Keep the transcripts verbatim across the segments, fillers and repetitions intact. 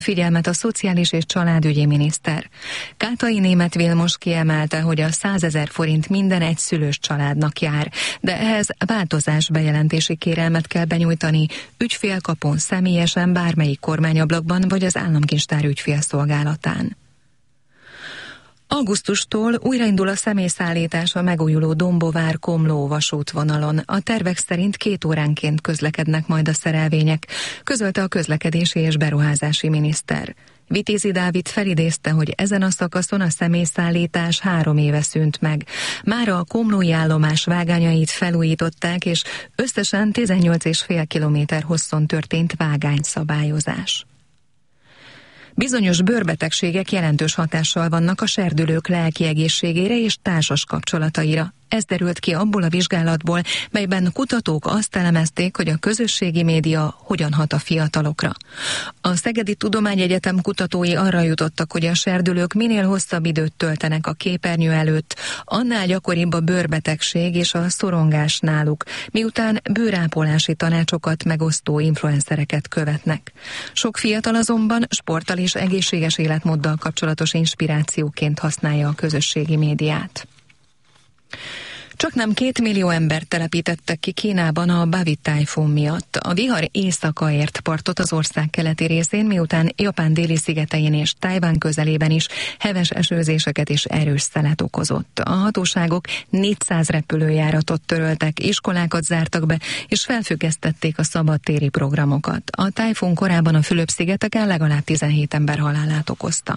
Figyelmet a szociális és családügyi miniszter. Kátai Németh Vilmos kiemelte, hogy a százezer forint minden egyszülős családnak jár, de ehhez változás bejelentési kérelmet kell benyújtani ügyfélkapon, személyesen, bármelyik kormányablakban vagy az államkincstár ügyfélszolgálatán. Augusztustól újraindul a személyszállítás a megújuló Dombovár-Komló vasútvonalon. A tervek szerint két óránként közlekednek majd a szerelvények, közölte a közlekedési és beruházási miniszter. Vitézi Dávid felidézte, hogy ezen a szakaszon a személyszállítás három éve szűnt meg. Mára a komlói állomás vágányait felújították, és összesen tizennyolc egész öt kilométer hosszon történt vágányszabályozás. Bizonyos bőrbetegségek jelentős hatással vannak a serdülők lelki egészségére és társas kapcsolataira. Ez derült ki abból a vizsgálatból, melyben kutatók azt elemezték, hogy a közösségi média hogyan hat a fiatalokra. A Szegedi Tudományegyetem kutatói arra jutottak, hogy a serdülők minél hosszabb időt töltenek a képernyő előtt, annál gyakoribb a bőrbetegség és a szorongás náluk, miután bőrápolási tanácsokat megosztó influencereket követnek. Sok fiatal azonban sporttal és egészséges életmóddal kapcsolatos inspirációként használja a közösségi médiát. Csaknem két millió embert telepítettek ki Kínában a Bavi tájfun miatt. A vihar éjszaka ért partot az ország keleti részén, miután Japán déli szigetein és Tajvan közelében is heves esőzéseket és erős szelet okozott. A hatóságok négyszáz repülőjáratot töröltek, iskolákat zártak be, és felfüggesztették a szabadtéri programokat. A tájfun korábban a Fülöp-szigeteken legalább tizenhét ember halálát okozta.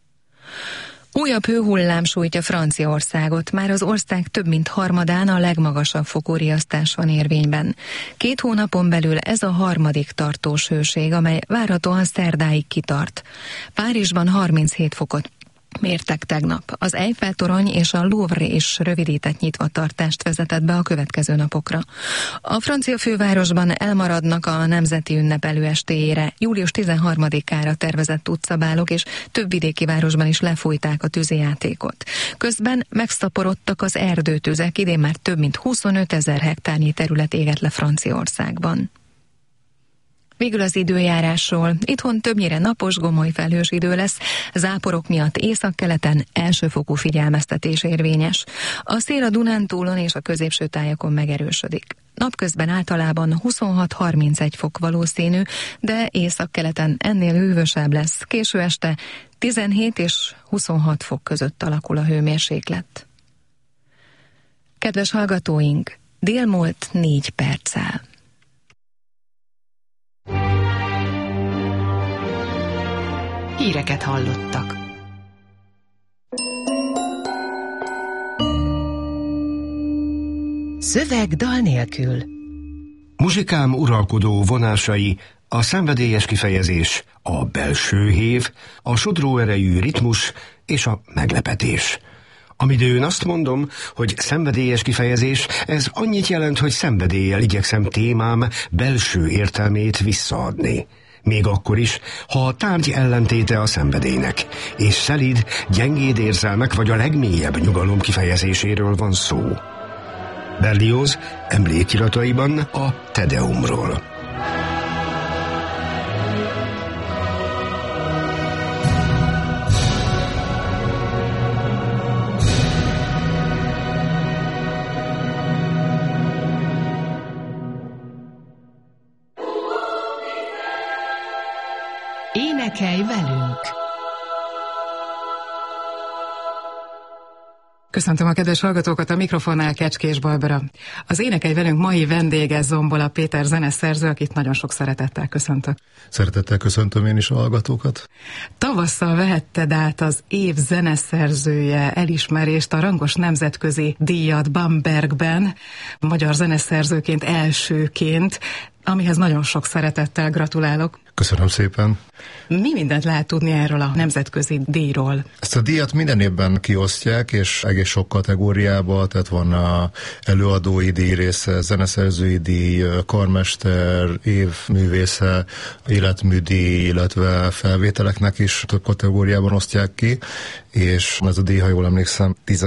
Újabb hőhullám sújtja Franciaországot, már az ország több mint harmadán a legmagasabb fokú riasztás van érvényben. Két hónapon belül ez a harmadik tartós hőség, amely várhatóan szerdáig kitart. Párizsban harminchét fokot mértek tegnap. Az Eiffel-torony és a Louvre is rövidített nyitvatartást vezetett be a következő napokra. A francia fővárosban elmaradnak a nemzeti ünnep előestéjére, július tizenharmadikára tervezett utcabálok, és több vidéki városban is lefújták a tűzijátékot. Közben megszaporodtak az erdőtüzek, idén már több mint huszonöt ezer hektárnyi terület égett le Franciaországban. Végül az időjárásról. Itthon többnyire napos, gomoly felhős idő lesz, záporok miatt északkeleten elsőfokú figyelmeztetés érvényes. A szél a Dunántúlon és a középső tájakon megerősödik. Napközben általában huszonhat-harmincegy fok valószínű, de északkeleten ennél hűvösebb lesz. Késő este tizenhét és huszonhat fok között alakul a hőmérséklet. Kedves hallgatóink, dél múlt négy perccel. Híreket hallottak. Szöveg dal nélkül. Muzsikám uralkodó vonásai, a szenvedélyes kifejezés, a belső hév, a sodró erejű ritmus és a meglepetés. Amidőn azt mondom, hogy szenvedélyes kifejezés, ez annyit jelent, hogy szenvedéllyel igyekszem témám belső értelmét visszaadni. Még akkor is, ha a tárgy ellentéte a szenvedélynek, és szelíd, gyengéd érzelmek vagy a legmélyebb nyugalom kifejezéséről van szó. Berlioz emlékirataiban a Te Deumról. Énekelj velünk! Köszöntöm a kedves hallgatókat, a mikrofonnál Kecskés Barbara. Az Énekelj velünk mai vendége Zombola Péter zeneszerző, akit nagyon sok szeretettel köszöntök. Szeretettel köszöntöm én is a hallgatókat. Tavasszal vehetted át az év zeneszerzője elismerést, a rangos nemzetközi díjat Bambergben, magyar zeneszerzőként elsőként, amihez nagyon sok szeretettel gratulálok. Köszönöm szépen. Mi mindent lehet tudni erről a nemzetközi díjról? Ezt a díjat minden évben kiosztják, és egész sok kategóriába, tehát van a előadói díj része, zeneszerzői díj, karmester, évművésze, életműdíj, illetve felvételeknek is több kategóriában osztják ki, és ez a díj, ha jól emlékszem, tizenegy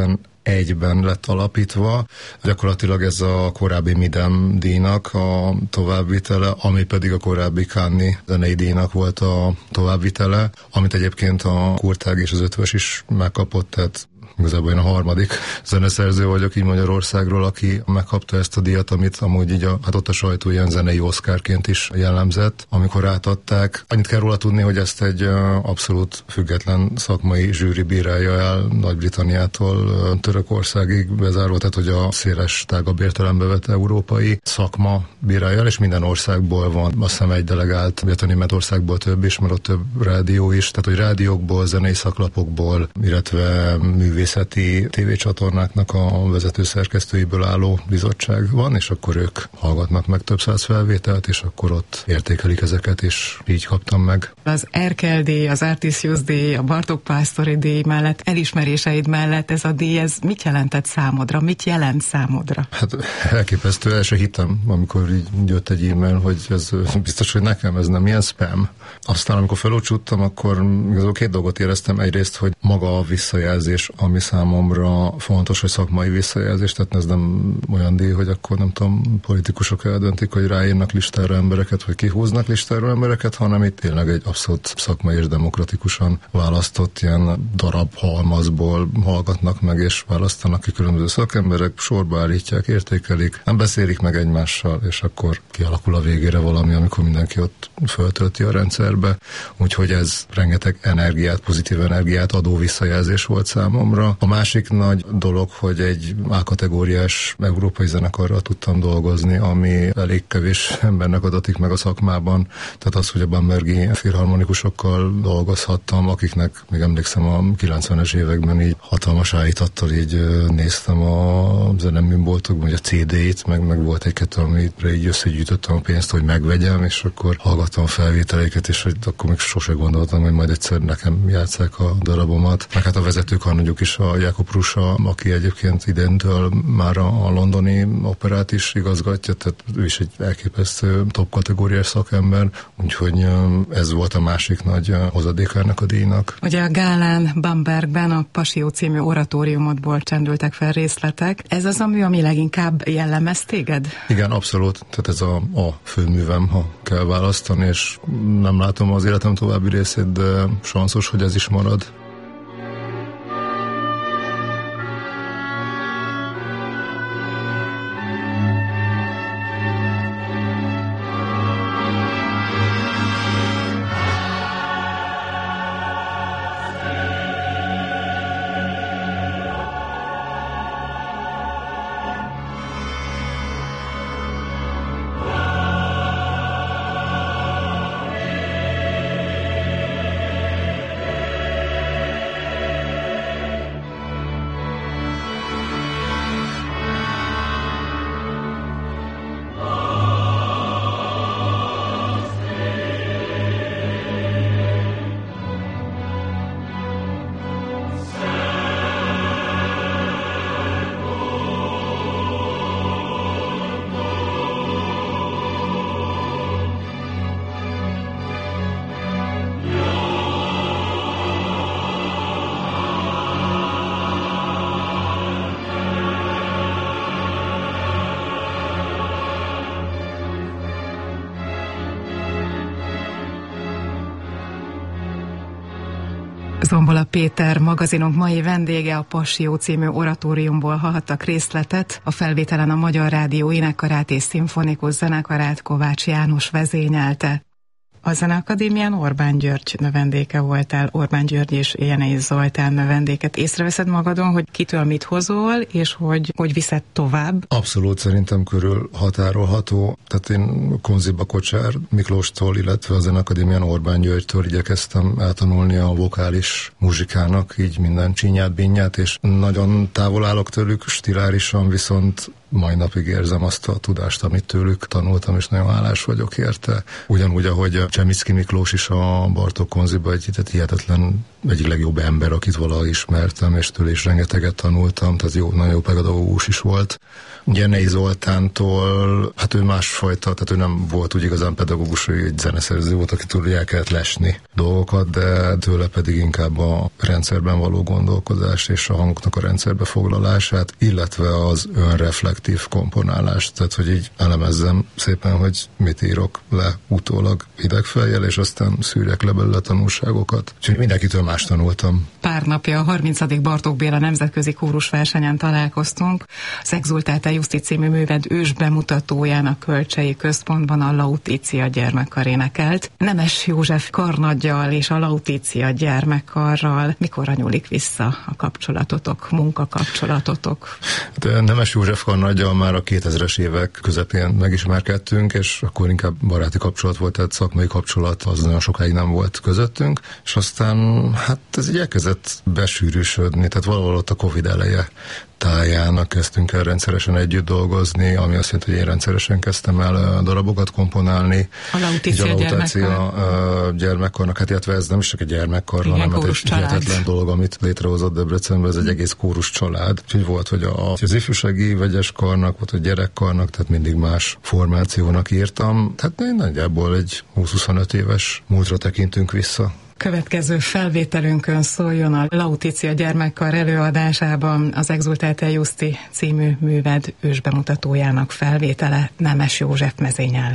egyben lett alapítva. Gyakorlatilag ez a korábbi Midem díjnak a továbbvitele, ami pedig a korábbi Cannes zenei díjnak volt a továbbvitele, amit egyébként a Kurtág és az Ötvös is megkapott, tehát igazából én a harmadik zeneszerző vagyok így Magyarországról, aki megkapta ezt a díjat, amit amúgy így a, hát ott a sajtó ilyen zenei oszkárként is jellemzett, amikor átadták. Annyit kell róla tudni, hogy ezt egy abszolút független szakmai zsűri bírálja el Nagy-Britanniától Törökországig bezárva, tehát hogy a széles, tágabb értelembe vett európai szakma bírálja el, és minden országból van, azt hiszem egy delegált, illetve Németországból több is, mert ott több rádió is, tehát hogy rádiókból, zenei szaklapokból, illetve művészeti tévécsatornáknak a vezető szerkesztőiből álló bizottság van, és akkor ők hallgatnak meg több száz felvételt, és akkor ott értékelik ezeket, és így kaptam meg. Az Erkel díj, az Artisius díj, a Bartók Pásztori díj mellett, elismeréseid mellett ez a díj, ez mit jelentett számodra? Mit jelent számodra? Hát elképesztő, el se hittem, amikor így jött egy e-mail, hogy ez biztos, hogy nekem ez nem ilyen spam. Aztán amikor felúcsúttam, akkor igazából két dolgot éreztem. Egyrészt, hogy maga a visszajelzés, ami számomra fontos, hogy szakmai visszajelzés, tehát ez nem olyan díj, hogy akkor nem tudom, politikusok eldöntik, hogy ráírnak listára embereket, vagy kihúznak listára embereket, hanem itt tényleg egy abszolút szakmai és demokratikusan választott ilyen darab halmazból hallgatnak meg, és választanak ki különböző szakemberek, sorba állítják, értékelik, nem beszélik meg egymással, és akkor kialakul a végére valami, amikor mindenki ott föltölti a rendszerbe. Úgyhogy ez rengeteg energiát, pozitív energiát adó visszajelzés volt számomra. A másik nagy dolog, hogy egy A-kategóriás európai zenekarral tudtam dolgozni, ami elég kevés embernek adatik meg a szakmában. Tehát az, hogy a bambergi filharmonikusokkal dolgozhattam, akiknek még emlékszem a kilencvenes években így hatalmas állítattal így néztem a zeneműboltokban, vagy a cé dé-t, meg, meg volt egy-kettő, amire így összegyűjtöttem a pénzt, hogy megvegyem, és akkor hallgattam felvételeiket, és hogy akkor még sose gondoltam, hogy majd egyszer nekem játsszák a darabomat. Meg hát a vezetők harmadjuk is, a Jákob Rusa, aki egyébként idéntől már a, a londoni operát is igazgatja, tehát ő is egy elképesztő top kategóriás szakember, úgyhogy ez volt a másik nagy hozadéka ennek a díjnak. Ugye a gálán Bambergben a Passió című oratóriumodból csendültek fel részletek. Ez az a mű, ami leginkább jellemez téged? Igen, abszolút. Tehát ez a, a főművem, ha kell választani, és nem látom az életem további részét, de sanszos, hogy ez is marad. Zombola Péter magazinunk mai vendége, a Passió című oratóriumból hallhattak részletet. A felvételen a Magyar Rádió énekkarát és szimfonikus zenekarát Kovács János vezényelte. A Zeneakadémián Orbán György növendéke voltál, Orbán György és Jenei Zoltán növendéket. Észreveszed magadon, hogy kitől mit hozol, és hogy hogy viszed tovább? Abszolút, szerintem körül határolható. Tehát én Konziba Kocsár Miklóstól, illetve a Zeneakadémián Orbán Györgytől igyekeztem eltanulni a vokális muzsikának, így minden csínyát, bínyát, és nagyon távol állok tőlük stilárisan, viszont mai napig érzem azt a tudást, amit tőlük tanultam, és nagyon hálás vagyok érte. Ugyanúgy, ahogy Csemicki Miklós is a Bartók Konziba egy hihetetlen, egyik legjobb ember, akit valaha ismertem, és tőle is rengeteget tanultam, tehát jó, nagyon jó pedagógus is volt. Genei Zoltántól, hát ő másfajta, tehát ő nem volt úgy igazán pedagógus, ő egy zeneszerző volt, akitől el kellett lesni dolgokat, de tőle pedig inkább a rendszerben való gondolkodás és a hangoknak a rendszerbe foglalását, illetve az önreflektív komponálást, tehát hogy így elemezzem szépen, hogy mit írok le utólag hidegfejjel, és aztán szűrjek le belőle tanulságokat. Úgyhogy mindenkitől más tanultam. Pár napja a harmincadik Bartók Béla nemzetközi kórusversenyen találkoztunk. Az Exultáte Justi című műved ős bemutatójának Kölcsei Központban a Lautitia gyermekkar énekelt. Nemes József karnaggyal és a Lautitia gyermekkarral mikorra nyúlik vissza a kapcsolatotok, munkakapcsolatotok? De Nemes József karnaggyal már a kétezres évek közepén megismerkedtünk, és akkor inkább baráti kapcsolat volt, tehát szakmai kapcsolat az nagyon sokáig nem volt közöttünk, és aztán hát ez így elkezdett besűrűsödni, tehát valahol ott a Covid eleje tájának kezdtünk el rendszeresen együtt dolgozni, ami azt jelenti, hogy én rendszeresen kezdtem el darabokat komponálni. A Lautitia gyermekkar. gyermekkarnak, hát illetve ez nem is csak egy gyermekkar, hanem egy hihetetlen dolog, amit létrehozott Debrecenben, ez egy egész kórus család. Úgyhogy volt, hogy a, az ifjúsági vegyes karnak, volt, hogy gyerekkarnak, tehát mindig más formációnak írtam. Tehát én nagyjából egy húsz-huszonöt éves múltra tekintünk vissza. Következő felvételünkön szóljon a Lautitia gyermekkar előadásában az Exultáte Justi című műved ősbemutatójának felvétele Nemes József mezénnyel.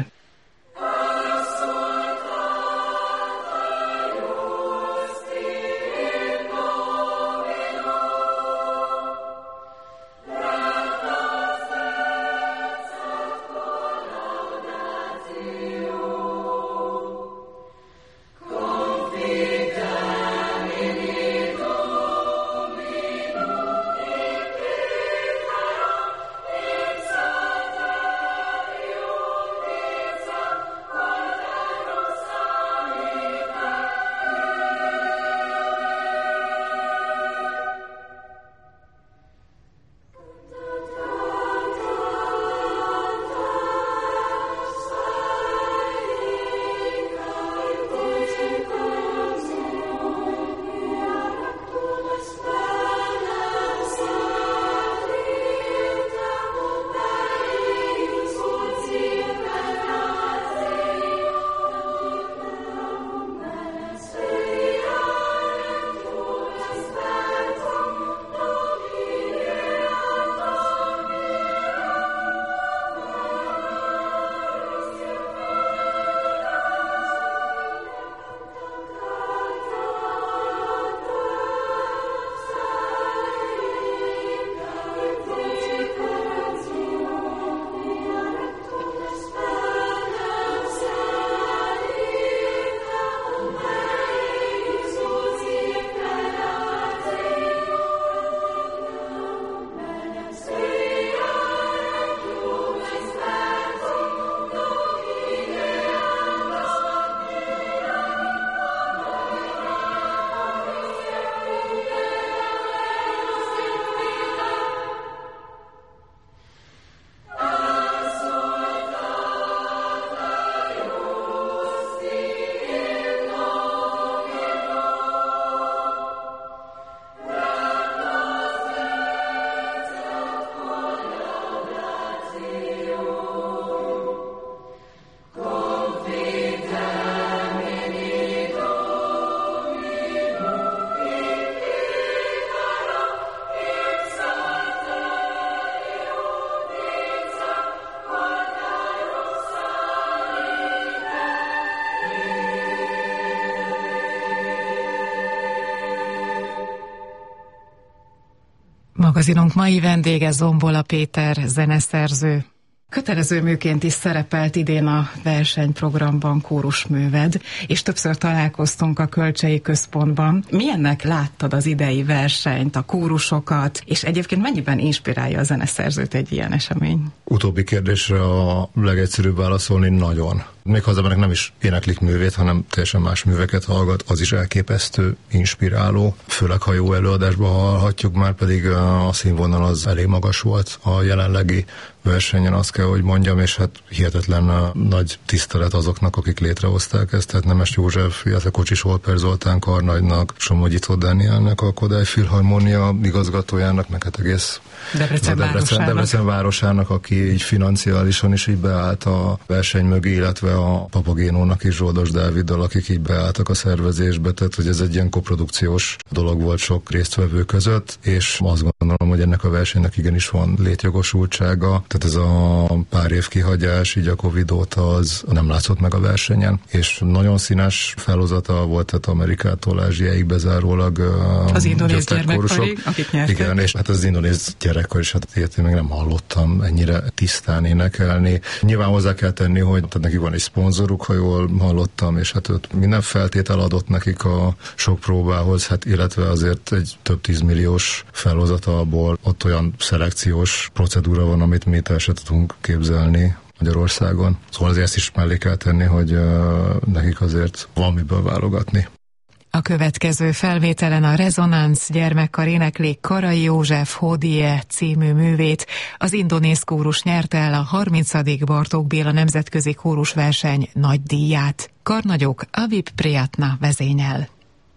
Magazinunk mai vendége Zombola Péter, zeneszerző. Kötelező műként is szerepelt idén a versenyprogramban kórusműved, és többször találkoztunk a Kölcsei Központban. Milyennek láttad az idei versenyt, a kórusokat, és egyébként mennyiben inspirálja a zeneszerzőt egy ilyen esemény? Utóbbi kérdésre a legegyszerűbb válaszolni nagyon. Még ha az embernek nem is éneklik művét, hanem teljesen más műveket hallgat, az is elképesztő, inspiráló. Főleg, ha jó előadásban hallhatjuk, már pedig a színvonal az elég magas volt a jelenlegi versenyen, azt kell, hogy mondjam, és hát hihetetlen nagy tisztelet azoknak, akik létrehozták ezt, tehát Nemes József, illetve Kocsis Holper Zoltán karnagynak, Somogyi Tóth Dánielnek, a Kodály Filharmónia igazgatójának, meg hát egész Debrecen, Debrecen, városának. Debrecen városának, aki így financiálisan is így beállt a verseny mögé, illetve a Papagénónak is, Zsoldos Dáviddal, akik így beálltak a szervezésbe, tehát hogy ez egy ilyen koprodukciós dolog volt sok résztvevő között, és azt gondolom, hogy ennek a versenynek igenis van létjogosultsága, tehát ez a pár év kihagyás, így a Covid óta az nem látszott meg a versenyen, és nagyon színes felhozata volt, tehát Amerikától Ázsiáig bezárólag az indonéz gyermekkarig, akik nyertek. Igen, és hát az indonéz gyerekkor is, hát ilyet én még nem hallottam ennyire tisztán énekelni. Nyilván hozzá kell tenni, hogy tehát nekik van egy szponzoruk, ha jól hallottam, és hát ott minden feltétel adott nekik a sok próbához, hát illetve azért egy több tízmilliós felhozata abból, ott olyan szelekciós procedúra van, amit mi el se tudunk képzelni Magyarországon. Szóval azért ezt is mellé kell tenni, hogy uh, nekik azért van miből válogatni. A következő felvételen a Rezonánsz gyermekkar énekli Karai József Hodie című művét. Az indonéz kórus nyerte el a harmincadik Bartók Béla nemzetközi kórusverseny nagy díját. Karnagyok Avip Priyatna vezényel.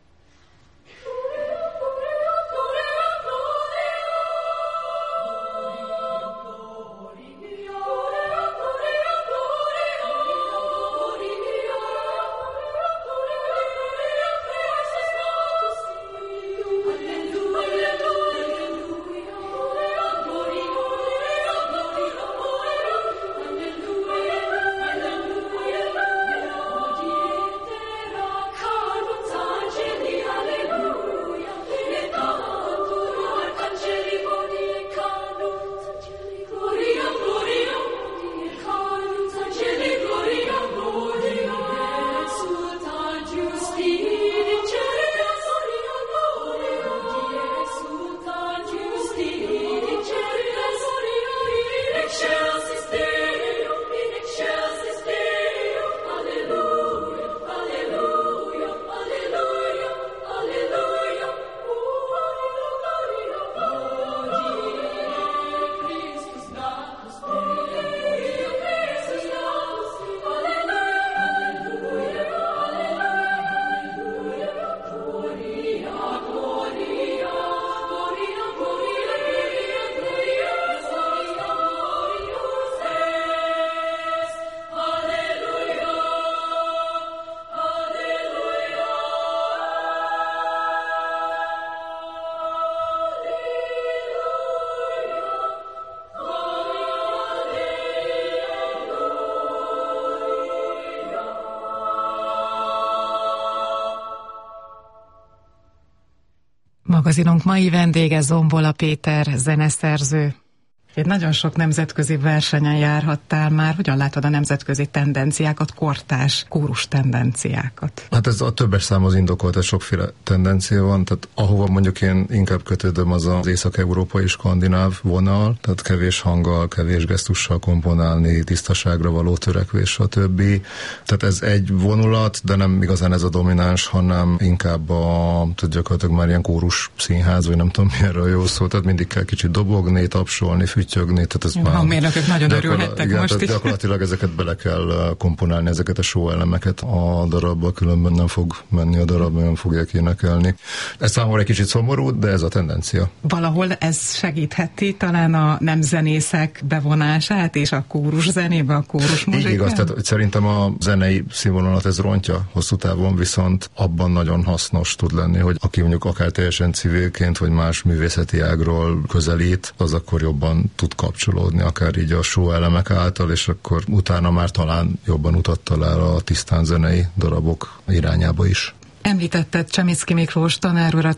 Magazinunk mai vendége Zombola Péter, zeneszerző. Én nagyon sok nemzetközi versenyen járhattál már. Hogyan látod a nemzetközi tendenciákat, kortárs kórus tendenciákat? Hát ez a többes szám az indokolt, ez sokféle tendencia van, tehát ahova mondjuk én inkább kötődöm, az az észak-európai skandináv vonal, tehát kevés hanggal, kevés gesztussal komponálni, tisztaságra való törekvés, stb. Tehát ez egy vonulat, de nem igazán ez a domináns, hanem inkább a, tehát gyakorlatilag már ilyen kórus színház, vagy nem tudom mi erről jó szó, tehát mindig kell kicsit dobogni, tapsolni, füttyögni, tehát ez már... Hangmérnökök nagyon örülhettek igen, most is. Gyakorlatilag ezeket bele kell komponálni, ezeket a show elemeket a darabba, különben nem fog menni a darab, nem fogják énekelni. Ez számomra egy kicsit szomorú, de ez a tendencia. Valahol ez segítheti talán a nem zenészek bevonását és a kórus zenébe, a kórus muzsikán? Igaz, tehát szerintem a zenei színvonalat ez rontja hosszú távon, viszont abban nagyon hasznos tud lenni, hogy aki mondjuk akár teljesen civilként, vagy más művészeti ágról közelít, az akkor jobban tud kapcsolódni, akár így a show elemek által, és akkor utána már talán jobban utat talál a tisztán zenei darabok irányába is. Említetted Csemicki Miklós tanárurat, hogy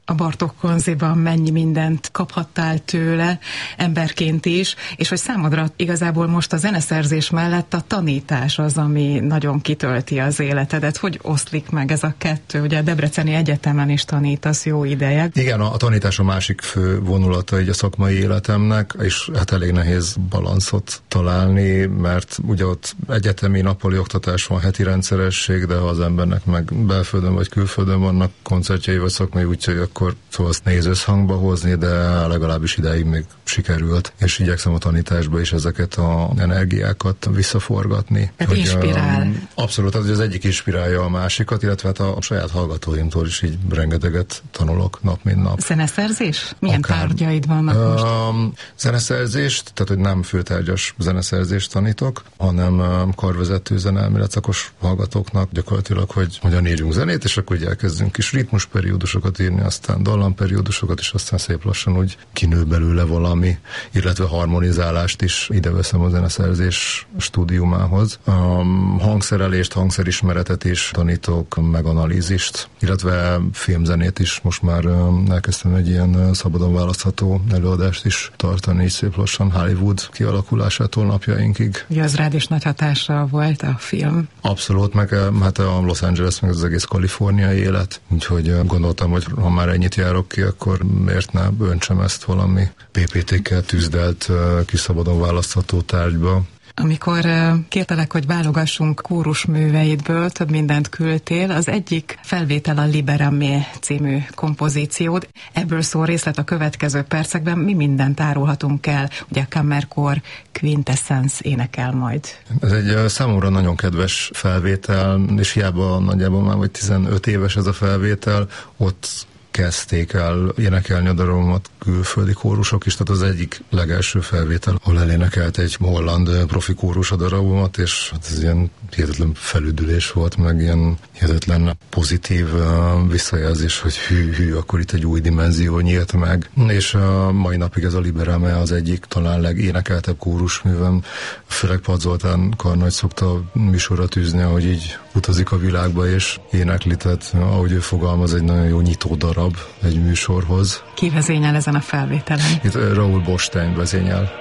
a Bartók Konziban mennyi mindent kaphattál tőle, emberként is, és hogy számodra igazából most a zeneszerzés mellett a tanítás az, ami nagyon kitölti az életedet. Hogy oszlik meg ez a kettő? Ugye a Debreceni Egyetemen is tanítasz jó ideje. Igen, a, a tanítás a másik fő vonulata így a szakmai életemnek, és hát elég nehéz balanszot találni, mert ugye ott egyetemi nappali oktatás van, heti rendszeresség, de ha az embernek meg belföldön vagy külföldön vannak koncertjei vagy szakmai útjai, akkor szóval azt nehéz összhangba hozni, de legalábbis ideig még sikerült, és igyekszem a tanításba is ezeket az energiákat visszaforgatni. Tehát hogy, inspirál. Abszolút, tehát az egyik inspirálja a másikat, illetve hát a saját hallgatóimtól is így rengeteget tanulok nap, mint nap. Zeneszerzés? Milyen Akár. tárgyaid vannak most? Um, zeneszerzést, tehát hogy nem főtárgyas zeneszerzést tanítok, hanem um, karvezető zeneelmélet szakos hallgatóknak gyakorlatilag, hogy hogyan írjunk zenét, és akkor ugye elkezdünk kis ritmusperiódusokat írni, aztán dallamperiódusokat, és aztán szép lassan úgy kinő belőle valami, illetve harmonizálást is ide veszem a zeneszerzés stúdiumához. Um, hangszerelést, hangszerismeretet is tanítok, meg analízist, illetve filmzenét is. Most már um, elkezdtem egy ilyen uh, szabadon választható előadást is tartani, így szép lassan Hollywood kialakulásától napjainkig. Ugye az rád is nagy hatással volt a film. Abszolút, meg hát a Los Angeles, meg az egész kaliforniai élet, úgyhogy gondoltam, hogy ha már ennyit járok ki, akkor miért ne öntsem ezt valami pé pé té-kkel tűzdelt kis szabadon választható tárgyba. Amikor kértelek, hogy válogassunk kórusműveidből, több mindent küldtél, az egyik felvétel a Liberamé című kompozíciód. Ebből szól részlet a következő percekben. Mi mindent árulhatunk el? Ugye a Kammerkor Quintessence énekel majd. Ez egy számomra nagyon kedves felvétel, és hiába nagyjából már vagy tizenöt éves ez a felvétel, ott kezdték el énekelni a darabomat külföldi kórusok is, tehát az egyik legelső felvétel, ahol elénekelt egy holland profi kórus a darabomat, és ez ilyen hihetetlen felüdülés volt, meg ilyen hihetetlen pozitív visszajelzés, hogy hű, hű, akkor itt egy új dimenzió nyílt meg. És a mai napig ez a Liberame az egyik talán legénekeltebb kórusművem. Főleg Pad Zoltán karnagy szokta műsorra tűzni, ahogy így utazik a világba, és énekli, tehát ahogy ő fogalmaz, egy nagyon jó nyitó darab egy műsorhoz. Ki vezényel ezen a felvételen? Itt Raoul Bostein vezényel.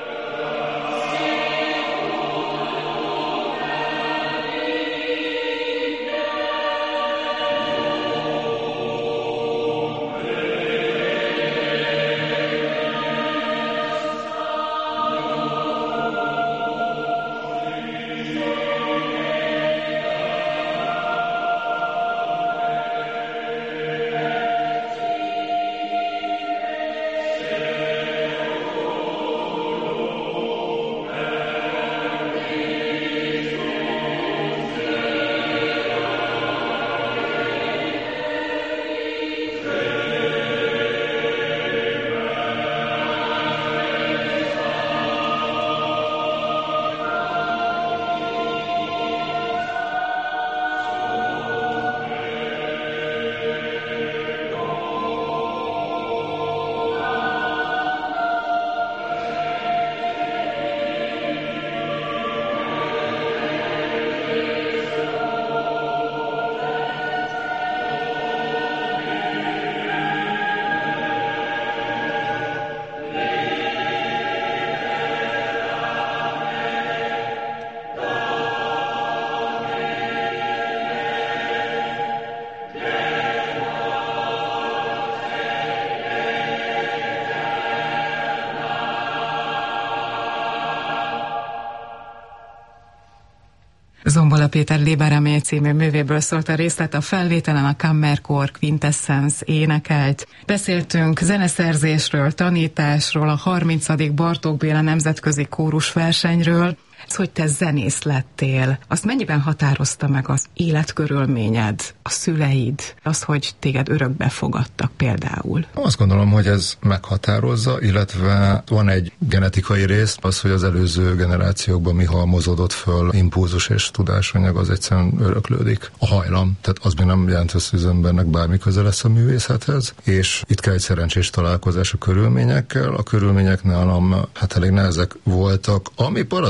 Zombola Péter Liberamé című művéből szólt a részlet, a felvételen a Kammerkor Quintessence énekelt. Beszéltünk zeneszerzésről, tanításról, a harmincadik Bartók Béla nemzetközi kórusversenyről. Ez, hogy te zenész lettél, azt mennyiben határozta meg az életkörülményed, a szüleid, az, hogy téged örökbe fogadtak például? Azt gondolom, hogy ez meghatározza, illetve van egy genetikai rész, az, hogy az előző generációkban mi halmozódott föl, impulzus és tudásanyag, az egyszerűen öröklődik. A hajlam, tehát az még nem jelent össze az embernek bármi köze lesz a művészethez, és itt kell egy szerencsés találkozás a körülményekkel. A körülmények nálam hát elég nehezek voltak, ami paradox módon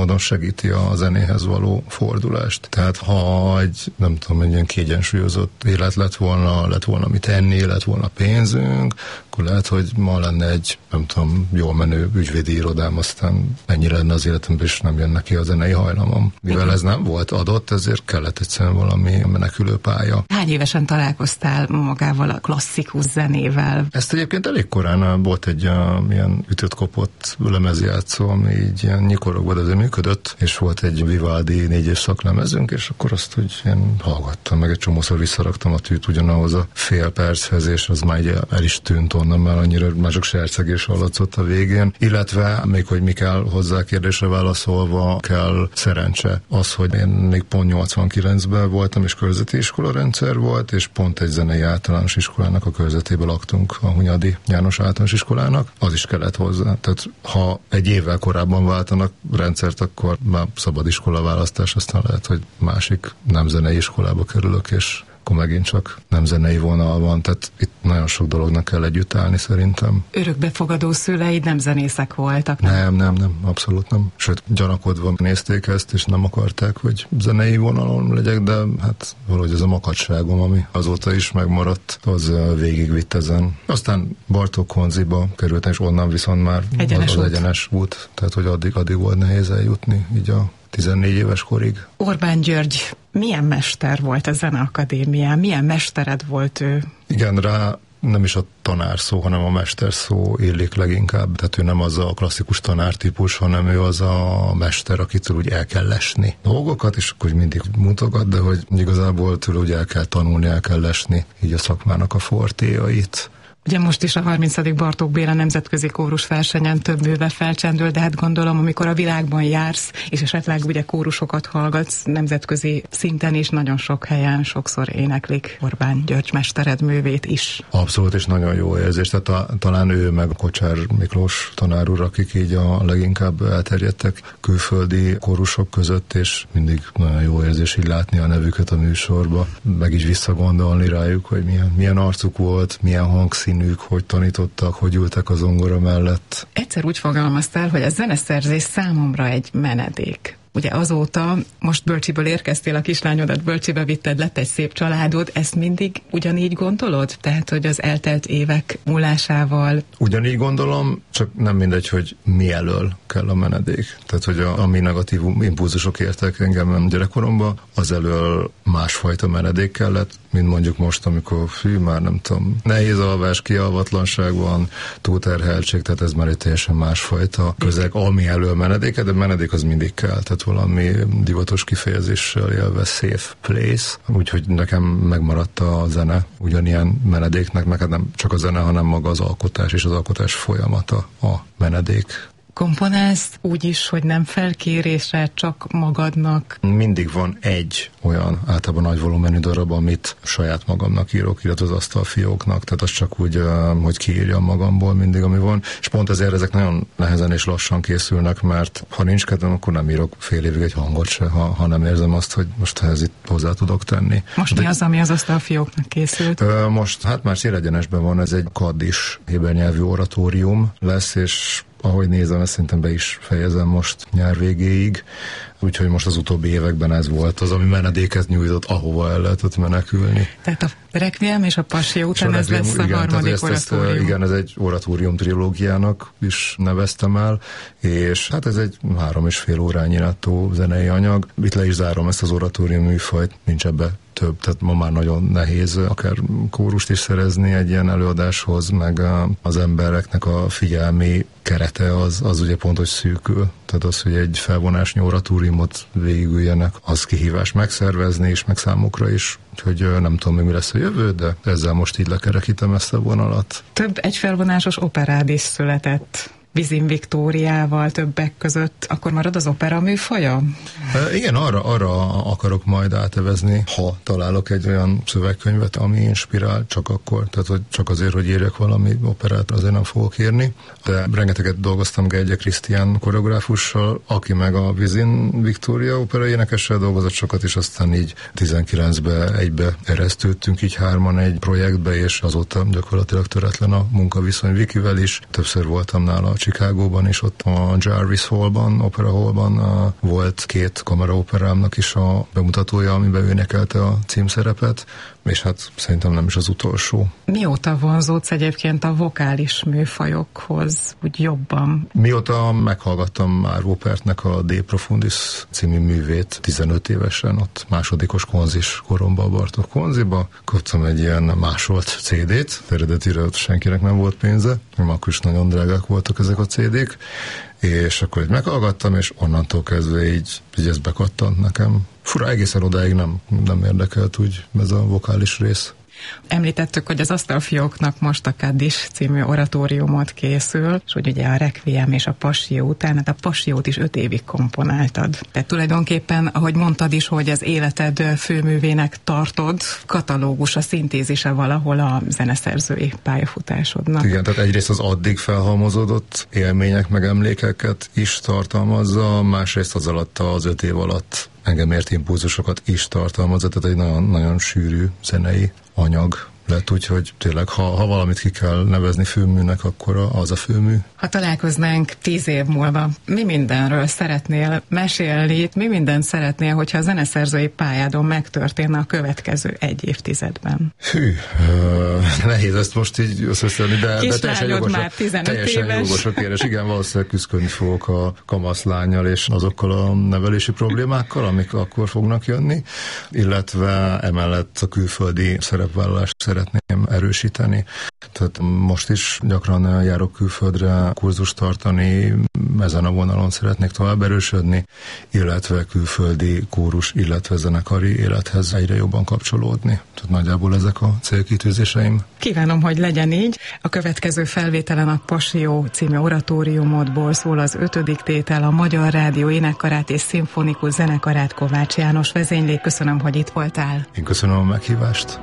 módon segíti a zenéhez való fordulást. Tehát ha egy, nem tudom, egy ilyen kiegyensúlyozott élet lett volna, lett volna mit enni, lett volna pénzünk, akkor lehet, hogy ma lenne egy, nem tudom, jól menő ügyvédi irodám, aztán ennyire lenne az életemben, és nem jön neki a zenei hajlamom. Mivel ez nem volt adott, ezért kellett egyszerűen valami menekülő pálya. Hány évesen találkoztál magával a klasszikus zenével? Ezt egyébként elég korán volt egy uh, ilyen ütött-kopott lemezjátszó, ami így ilyen nyikorokban azért működött, és volt egy Vivaldi négyes szaklemezünk, és akkor azt úgy én hallgattam, meg egy csomószor visszaraktam a tűt ugyanahoz a fél perchez, és az már el is tűnt onnan, már annyira már csak sercegés hallatszott a végén. Illetve még hogy mi kell hozzá kérdésre válaszolva, kell szerencse. Az, hogy én még pont nyolcvankilencben voltam, és körzeti iskola rendszer volt, és pont egy zenei általános iskolának a körzetében laktunk, a Hunyadi János általános iskolának, az is kellett hozzá. Tehát ha egy évvel korábban váltanak rendszert, akkor már szabad iskola választás, aztán lehet, hogy másik nem zenei iskolába kerülök, és akkor megint csak nem zenei vonal van, tehát itt nagyon sok dolognak kell együtt állni szerintem. Örökbefogadó szüleid nem zenészek voltak, nem? Nem, nem, nem, abszolút nem. Sőt, gyanakodva nézték ezt, és nem akarták, hogy zenei vonalon legyek, de hát valahogy ez a makacságom, ami azóta is megmaradt, az végigvitt ezen. Aztán Bartók Konziba kerültem, és onnan viszont már egyenes az, az egyenes út, tehát hogy addig, addig volt nehéz eljutni, így a tizennégy éves korig. Orbán György milyen mester volt a Zeneakadémián? Milyen mestered volt ő? Igen, rá nem is a tanár szó, hanem a mester szó illik leginkább. Tehát ő nem az a klasszikus tanártípus, hanem ő az a mester, akitől úgy el kell lesni dolgokat, és akkor mindig mutogat, de hogy igazából tőle úgy el kell tanulni, el kell lesni így a szakmának a fortéjait. Ugye most is a harmincadik Bartók Béla nemzetközi kórus versenyen több műve felcsendül, de hát gondolom, amikor a világban jársz, és esetleg ugye kórusokat hallgatsz nemzetközi szinten is, nagyon sok helyen sokszor éneklik Orbán György mestered művét is. Abszolút, és nagyon jó érzés. Tehát a, talán ő meg Kocsár Miklós tanár úr, akik így a leginkább elterjedtek külföldi kórusok között, és mindig nagyon jó érzés így látni a nevüket a műsorba, meg is visszagondolni rájuk, hogy milyen, milyen arcuk volt, milyen hangszín, hogy tanítottak, hogy ültek a zongora mellett. Egyszer úgy fogalmaztál, hogy a zeneszerzés számomra egy menedék. Ugye azóta, most bölcsiből érkeztél, a kislányodat bölcsibe vitted, lett egy szép családod, ezt mindig ugyanígy gondolod? Tehát, hogy az eltelt évek múlásával... Ugyanígy gondolom, csak nem mindegy, hogy mi elől kell a menedék. Tehát, hogy a, ami negatív impulzusok értek engem gyerekkoromban, az elől másfajta menedék kellett, mint mondjuk most, amikor fű, már nem tudom, nehéz alvás, kialvatlanság van, túlterheltség, tehát ez már egy teljesen másfajta közeg, ami elől menedék, de menedék az mindig kell, tehát valami divatos kifejezéssel élve safe place, úgyhogy nekem megmaradt a zene ugyanilyen menedéknek, meg nem csak a zene, hanem maga az alkotás és az alkotás folyamata a menedék. Komponálsz úgy is, hogy nem felkérésre, csak magadnak? Mindig van egy olyan általában nagy volumenű darab, amit saját magamnak írok, illetve az asztalfióknak, tehát az csak úgy, hogy kiírjam magamból mindig, ami van, és pont ezért ezek nagyon nehezen és lassan készülnek, mert ha nincs kedvem, akkor nem írok fél évig egy hangot se, ha, ha nem érzem azt, hogy most ehhez itt hozzá tudok tenni. Most De, mi az, ami az asztalfióknak készült? Most, hát már célegyenesben van, ez egy kaddis héber nyelvű oratórium lesz, és ahogy nézem, ezt szerintem be is fejezem most nyár végéig, úgyhogy most az utóbbi években ez volt az, ami menedéket nyújtott, ahova el lehetett menekülni. Tehát a Requiem és a Passió után ez lesz a igen, harmadik ezt, oratórium. Ezt, igen, ez egy oratórium trilógiának is neveztem el, és hát ez egy három és fél órányi nettó zenei anyag. Itt le is zárom ezt az oratórium műfajt, nincs ebbe több, tehát ma már nagyon nehéz akár kórust is szerezni egy ilyen előadáshoz, meg az embereknek a figyelmi kerete az, az ugye pont, hogy szűkül. Tehát az, hogy egy felvonásnyi oratóriumot végigüljenek, az kihívás megszervezni is, meg számukra is. Úgyhogy nem tudom még mi lesz a jövő, de ezzel most így lekerekítem ezt a vonalat. Több egyfelvonásos operád is született. Vizin Viktóriával többek között, akkor marad az opera műfaja? E, igen, arra, arra akarok majd átevezni, ha találok egy olyan szövegkönyvet, ami inspirál, csak akkor, tehát hogy csak azért, hogy írjak valami operát, azért nem fogok írni. De rengeteget dolgoztam Geigye Krisztián koreográfussal, aki meg a Vizin Viktória opera énekessel dolgozott sokat, és aztán így tizenkilencben egybe eresztődtünk így hárman egy projektbe, és azóta gyakorlatilag töretlen a munkaviszony Vikivel is. Többször voltam nála a Chicagóban is, ott a Jarvis Hallban, Opera Hallban a, volt két kameraoperámnak is a bemutatója, amiben ő énekelte a címszerepet, és hát szerintem nem is az utolsó. Mióta vonzódsz egyébként a vokális műfajokhoz, úgy jobban? Mióta meghallgattam már Rupertnek a De Profundis című művét tizenöt évesen, ott másodikos konzis koromban a Bartók konziba, kaptam egy ilyen másolt cé dét, eredetire senkinek nem volt pénze, akkor is nagyon drágák voltak ezek a cé dék, és akkor így meghallgattam, és onnantól kezdve így, így ez bekattant nekem. Fura, egészen odáig nem, nem érdekelt úgy ez a vokális rész. Említettük, hogy az asztalfióknak most a Kaddish című oratóriumot készül, és hogy ugye a Requiem és a Passio után, hát a Passiót is öt évig komponáltad. Tehát tulajdonképpen, ahogy mondtad is, hogy az életed főművének tartod, katalógus, a szintézise valahol a zeneszerzői pályafutásodnak. Igen, tehát egyrészt az addig felhalmozódott élmények, meg emlékeket is tartalmazza, másrészt az alatt az öt év alatt engem ért impulzusokat is tartalmazza, tehát egy nagyon, nagyon sűrű zenei anyag lett, úgyhogy tényleg, ha, ha valamit ki kell nevezni főműnek, akkor az a főmű. Ha találkoznánk tíz év múlva, mi mindenről szeretnél mesélni, mi mindent szeretnél, hogyha a zeneszerzői pályádon megtörténne a következő egy évtizedben? Hű, uh, nehéz ezt most így összeszedni, de, de teljesen jogos, már tizenöt teljesen éves. jogos a kérdés. Igen, valószínűleg küzdködni fogok a kamaszlánnyal és azokkal a nevelési problémákkal, amik akkor fognak jönni, illetve emellett a külföldi szerepvállalást szeretném erősíteni. Tehát most is gyakran járok külföldre kurzust tartani, ezen a vonalon szeretnék tovább erősödni, illetve külföldi kórus, illetve zenekari élethez egyre jobban kapcsolódni. Tehát nagyjából ezek a célkitűzéseim. Kívánom, hogy legyen így. A következő felvételen a Passio című oratóriumodból szól az ötödik tétel, a Magyar Rádió énekkarát és szimfonikus zenekarát Kovács János vezényli. Köszönöm, hogy itt voltál. Én köszönöm a meghívást.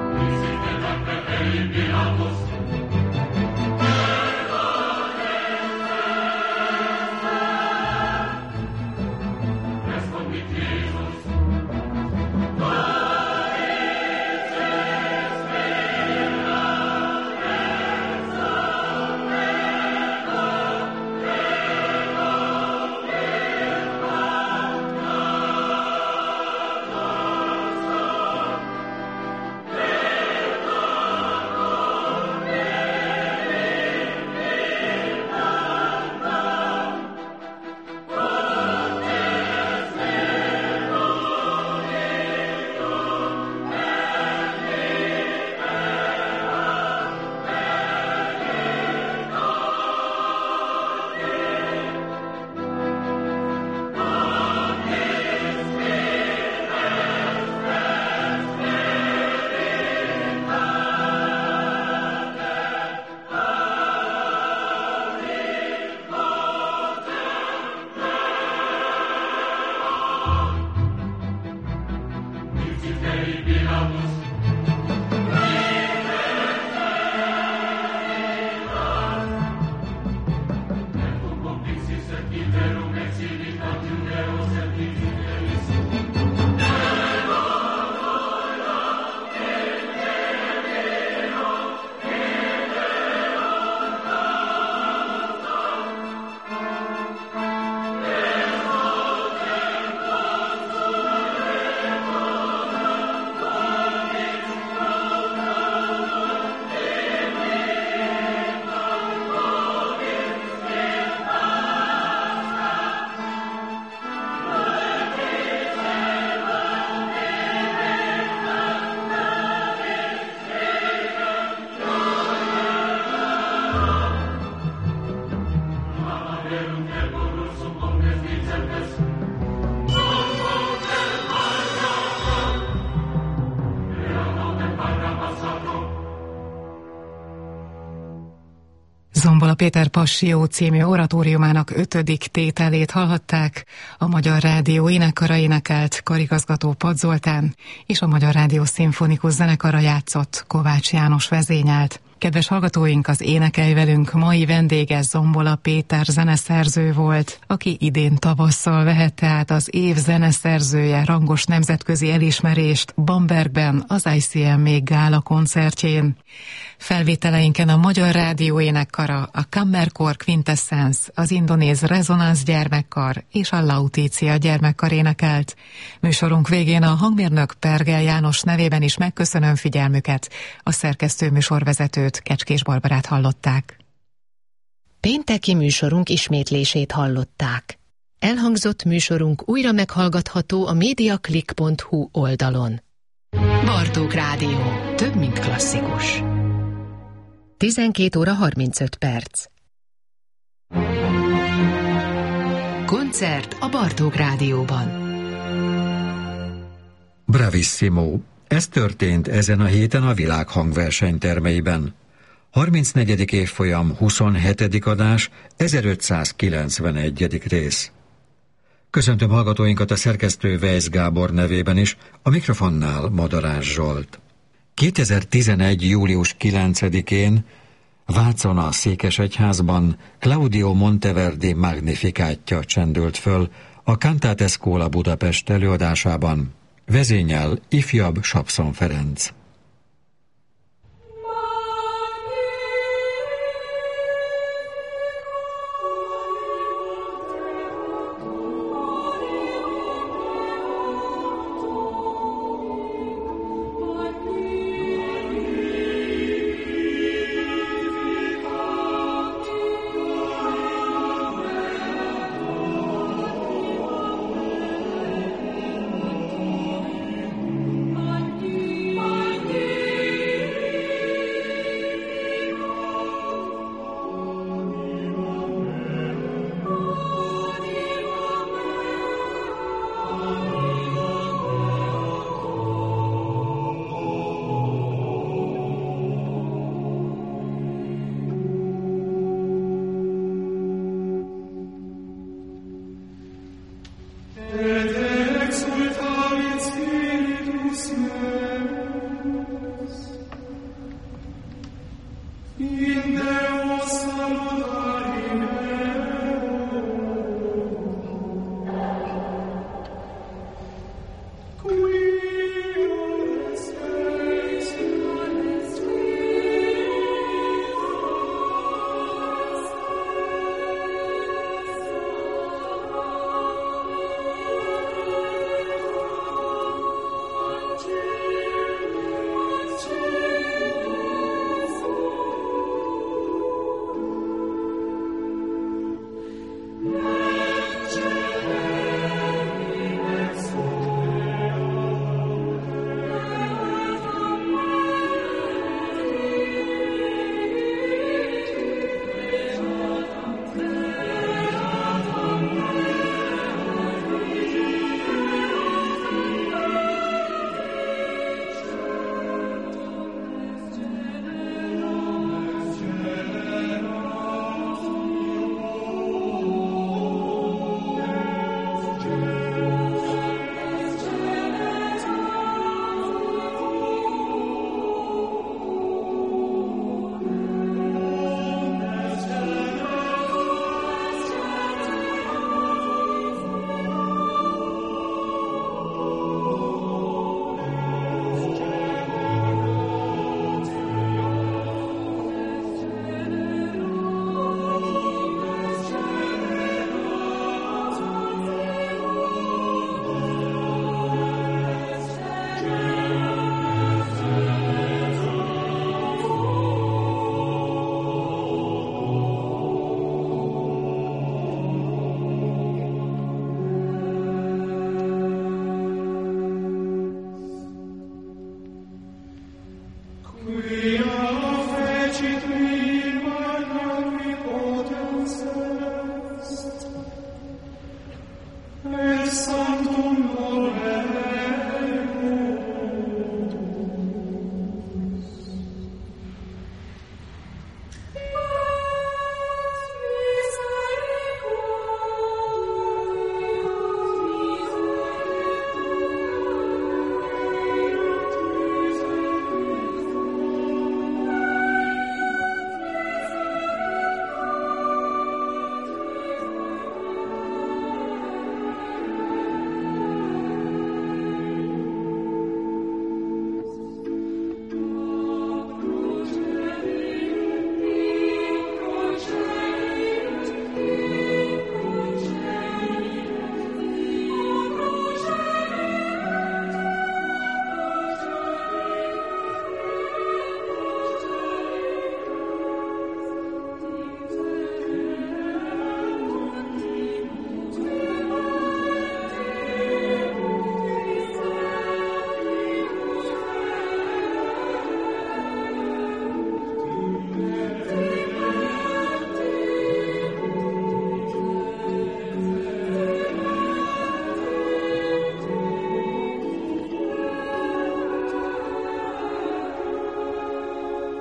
Zombola Péter Passio című oratóriumának ötödik tételét hallhatták, a Magyar Rádió énekkara énekelt, karigazgató Pad Zoltán, és a Magyar Rádió szimfonikus zenekara játszott, Kovács János vezényelt. Kedves hallgatóink, az Énekelj velünk mai vendége Zombola Péter zeneszerző volt, aki idén tavasszal vehette át az év zeneszerzője rangos nemzetközi elismerést Bambergben az i cé em gála koncertjén. Felvételeinken a Magyar Rádió Énekkara, a Kammerkor Quintessence, az Indonéz Rezonansz gyermekkar és a Lautícia gyermekkar énekelt. Műsorunk végén a hangmérnök Pergel János nevében is megköszönöm figyelmüket. A szerkesztő műsorvezetőt, Kecskés Barbarát hallották. Pénteki műsorunk ismétlését hallották. Elhangzott műsorunk újra meghallgatható a mediaclick pont hu oldalon. Bartók Rádió. Több, mint klasszikus. tizenkét óra harmincöt perc. Koncert a Bartók Rádióban. Bravissimo! Ez történt ezen a héten a világhangverseny termeiben. harmincnegyedik évfolyam, huszonhetedik adás, ezerötszázkilencvenegyedik rész. Köszöntöm hallgatóinkat a szerkesztő Weisz Gábor nevében is, a mikrofonnál Madarás Zsolt. kétezer-tizenegy. július kilencedikén Vácon a Székesegyházban Claudio Monteverdi Magnificátja csendült föl a Cantate Scuola Budapest előadásában. Vezényel ifjabb Sapszon Ferenc.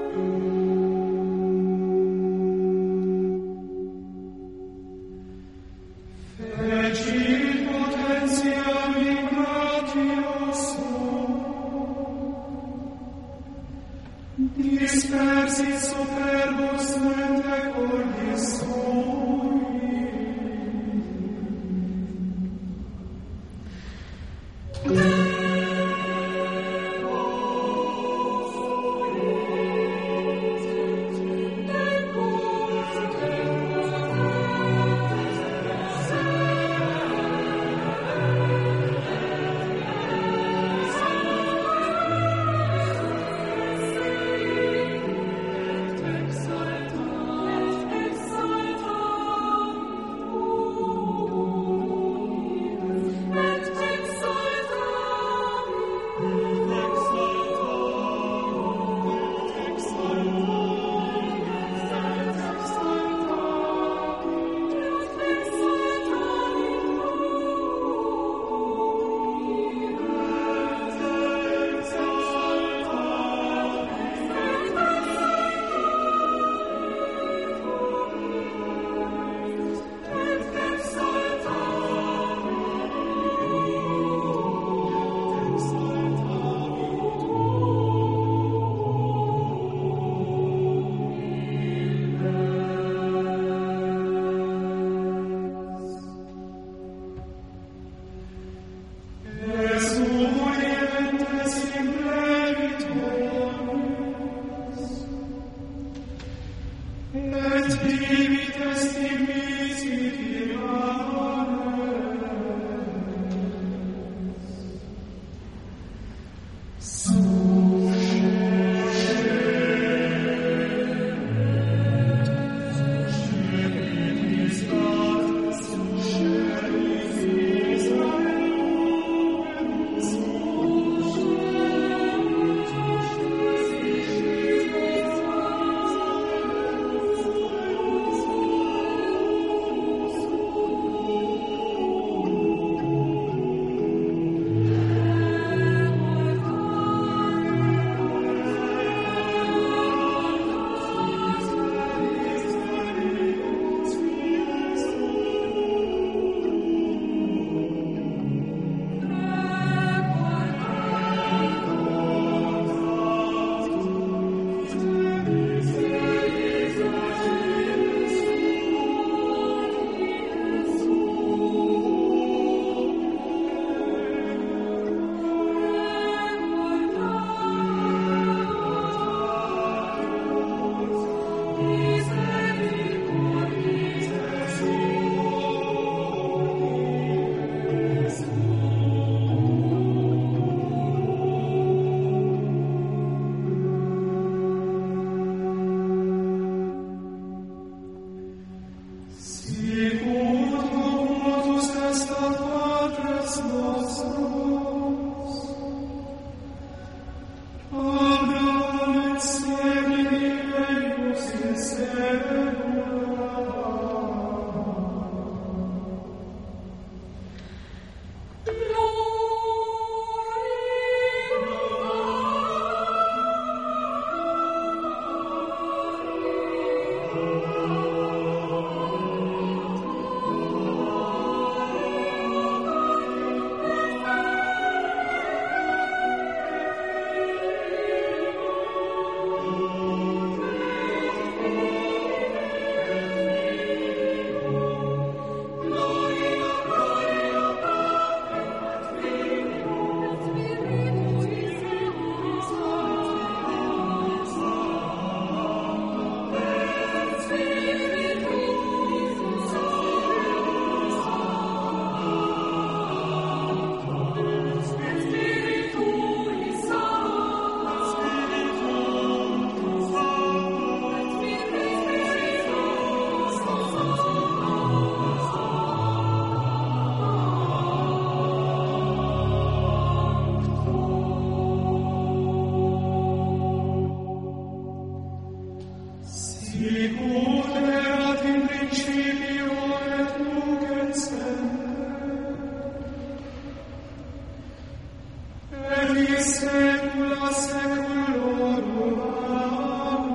secula seculorum.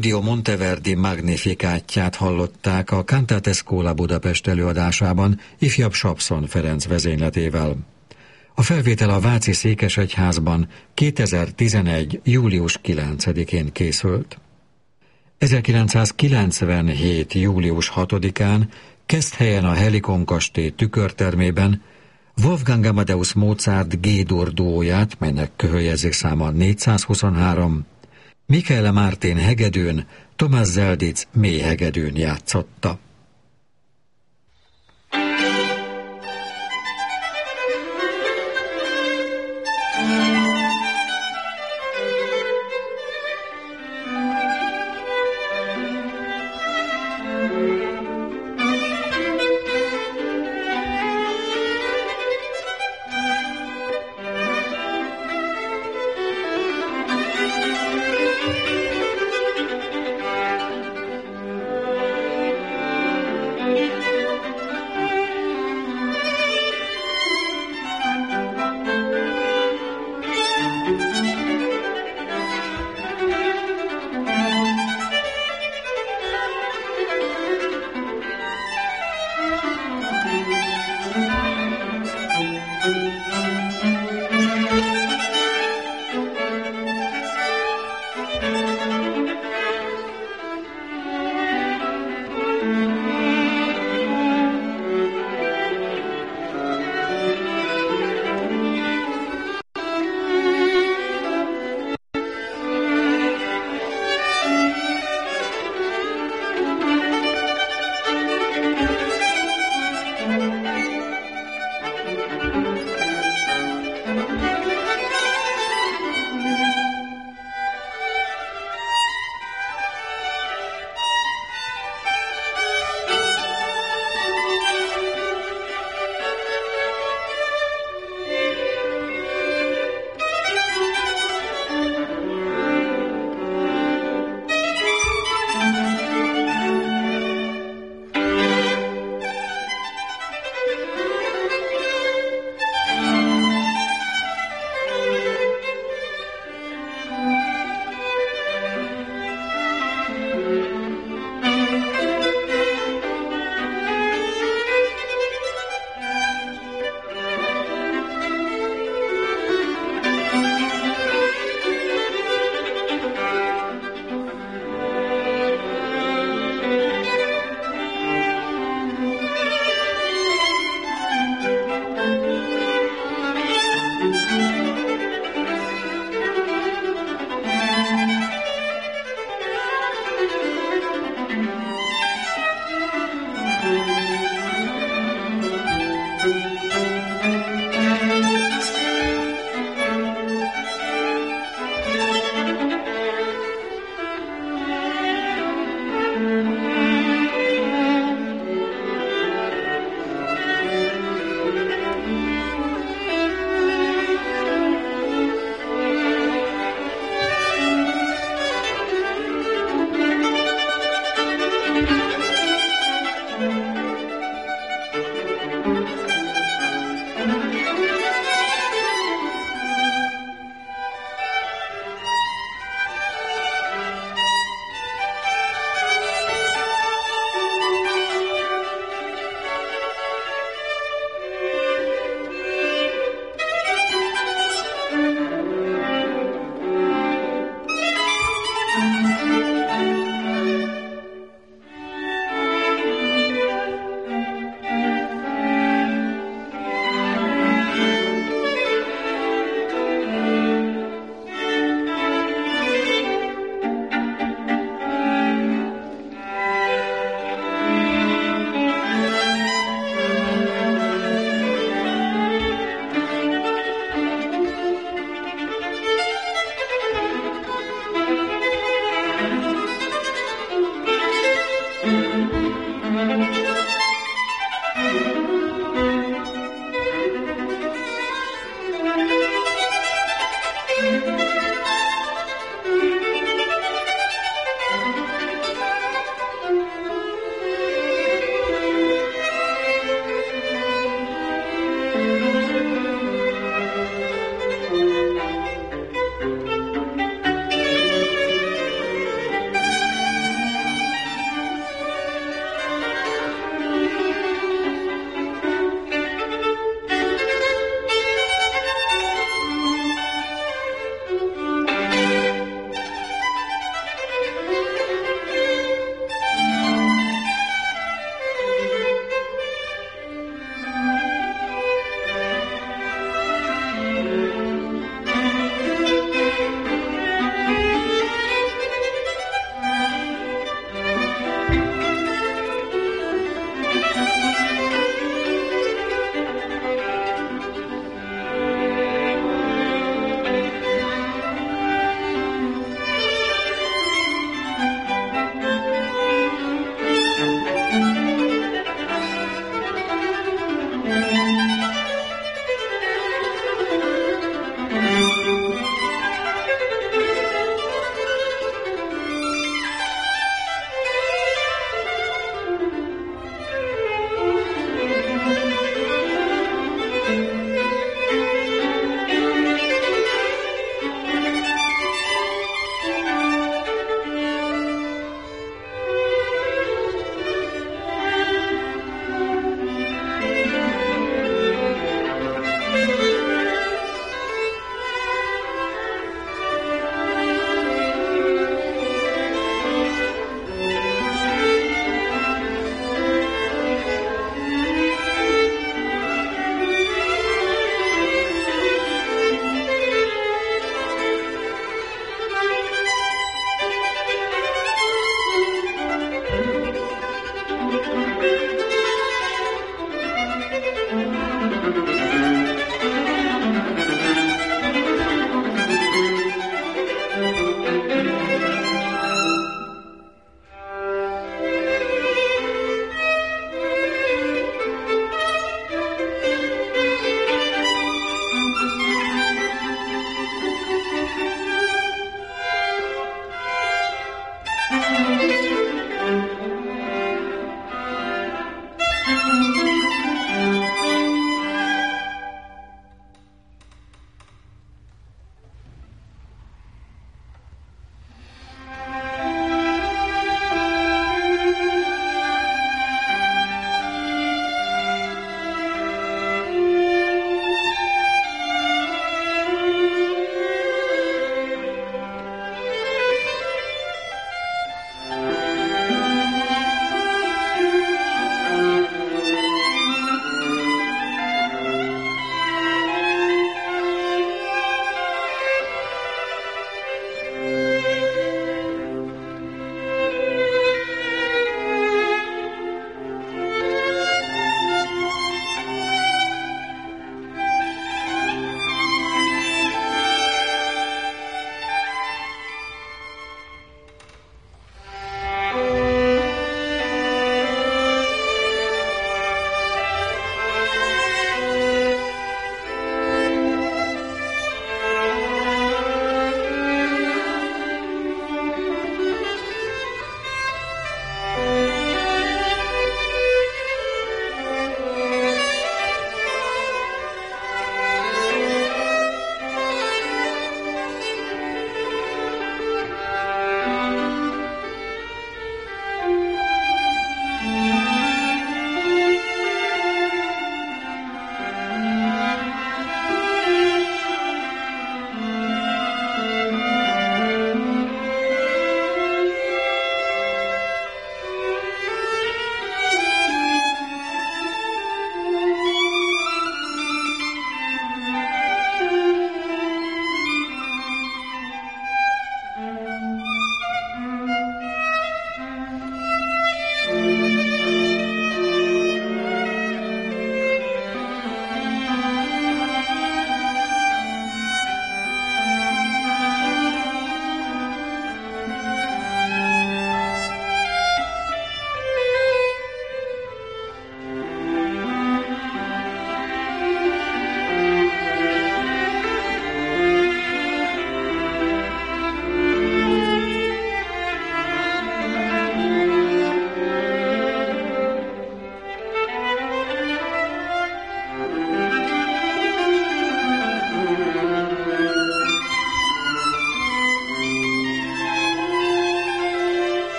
Claudio Monteverdi Magnificátját hallották a Cantate Schola Budapest előadásában ifjabb Sapszon Ferenc vezényletével. A felvétel a Váci Székesegyházban kétezer-tizenegy. július kilencedikén készült. ezerkilencszázkilencvenhét. július hatodikán Keszthelyen a Helikon kastély tükörtermében Wolfgang Amadeus Mozart G-dur duóját, melynek köhöljegyzékszáma négyszázhuszonhárom, Michael Martin hegedűn, Thomas Zelditz mély hegedűn játszotta.